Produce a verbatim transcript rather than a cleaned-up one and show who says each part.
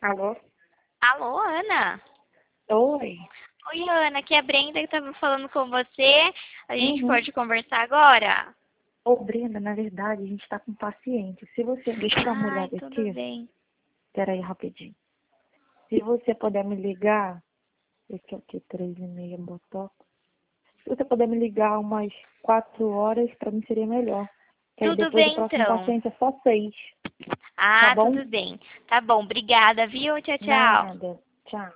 Speaker 1: Alô?
Speaker 2: Alô, Ana?
Speaker 1: Oi.
Speaker 2: Oi, Ana, aqui é a Brenda que estava falando com você. A gente
Speaker 1: Uhum.
Speaker 2: pode conversar agora?
Speaker 1: Ô, Brenda, na verdade, a gente tá com paciente. Se você... Deixa eu dar uma
Speaker 2: Ai,
Speaker 1: olhada
Speaker 2: tudo
Speaker 1: aqui.
Speaker 2: bem.
Speaker 1: Pera aí, rapidinho. Se você puder me ligar... Esse aqui, três e meia, botox. Se você puder me ligar umas quatro horas, pra mim seria melhor. Que aí
Speaker 2: Tudo
Speaker 1: depois o
Speaker 2: bem,
Speaker 1: próximo
Speaker 2: então.
Speaker 1: paciente é só seis. Tá
Speaker 2: Ah,
Speaker 1: bom?
Speaker 2: tudo bem. Tá bom, obrigada, viu? Tchau, tchau.
Speaker 1: Nada. Tchau.